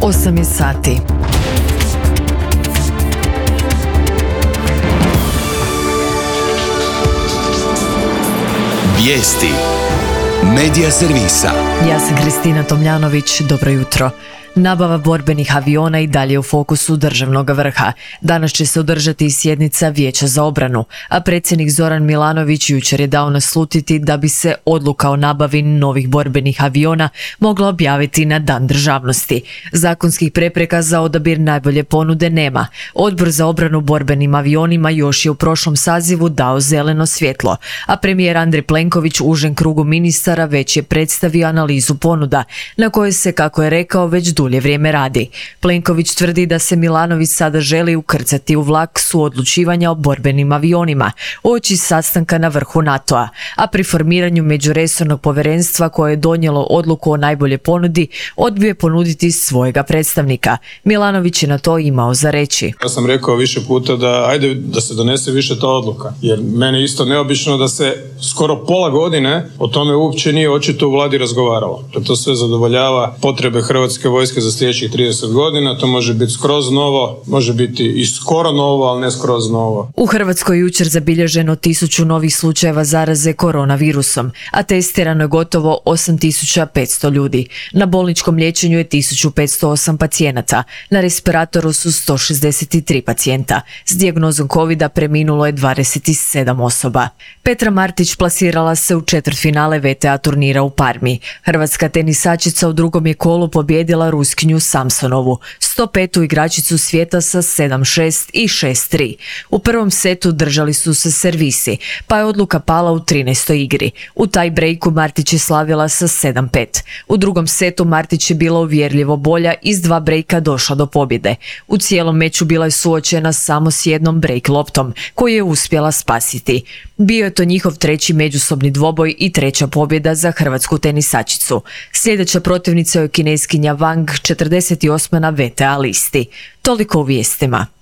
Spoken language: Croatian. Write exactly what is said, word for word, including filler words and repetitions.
osam je sati. Vijesti Medija servisa. Ja sam Kristina Tomljanović, dobro jutro. Nabava borbenih aviona i dalje u fokusu državnog vrha. Danas će se održati i sjednica Vijeća za obranu, a predsjednik Zoran Milanović jučer je dao naslutiti da bi se odluka o nabavi novih borbenih aviona mogla objaviti na Dan državnosti. Zakonskih prepreka za odabir najbolje ponude nema. Odbor za obranu borbenim avionima još je u prošlom sazivu dao zeleno svjetlo, a premijer Andrej Plenković u užem krugu ministara već je predstavio analizu ponuda, na kojoj se, kako je rekao, već dulje vrijeme radi. Plenković tvrdi da se Milanović sada želi ukrcati u vlak suodlučivanja o borbenim avionima uoči sastanka na vrhu NATO-a, a pri formiranju međuresornog povjerenstva koje je donijelo odluku o najbolje ponudi, odbio je ponuditi svojega predstavnika. Milanović je na to imao za reći. Ja sam rekao više puta da ajde da se donese više ta odluka, jer meni isto neobično da se skoro pola godine o tome uopće nije očito u vladi razgovaralo. Da to sve zadovoljava potrebe Hrvatske vojske za sljedećih trideset godina, to može biti skroz novo, može biti i skoro novo, ali ne skroz novo. U Hrvatskoj jučer zabilježeno tisuću novih slučajeva zaraze koronavirusom, a testirano je gotovo osam tisuća petsto ljudi. Na bolničkom liječenju je tisuću petsto osam pacijenata, na respiratoru su sto šezdeset tri pacijenta. S dijagnozom covida preminulo je dvadeset sedam osoba. Petra Martić plasirala se u četvrtfinale V T A turnira u Parmi. Hrvatska tenisačica u drugom je kolu pobijedila Ruskinju Samsonovu, sto petu igračicu svijeta sa sedam šest i šest tri. U prvom setu držali su se servisi, pa je odluka pala u trinaestoj igri. U taj breaku Martić je slavila sa sedam pet. U drugom setu Martić je bila uvjerljivo bolja i s dva breaka došla do pobjede. U cijelom meču bila je suočena samo s jednom break loptom, koju je uspjela spasiti. Bio je to njihov treći međusobni dvoboj i treća pobjeda za hrvatsku tenisačicu. Sljedeća protivnica je kineskinja Wang, četrdeset osma na V T A listi. Toliko u vijestima.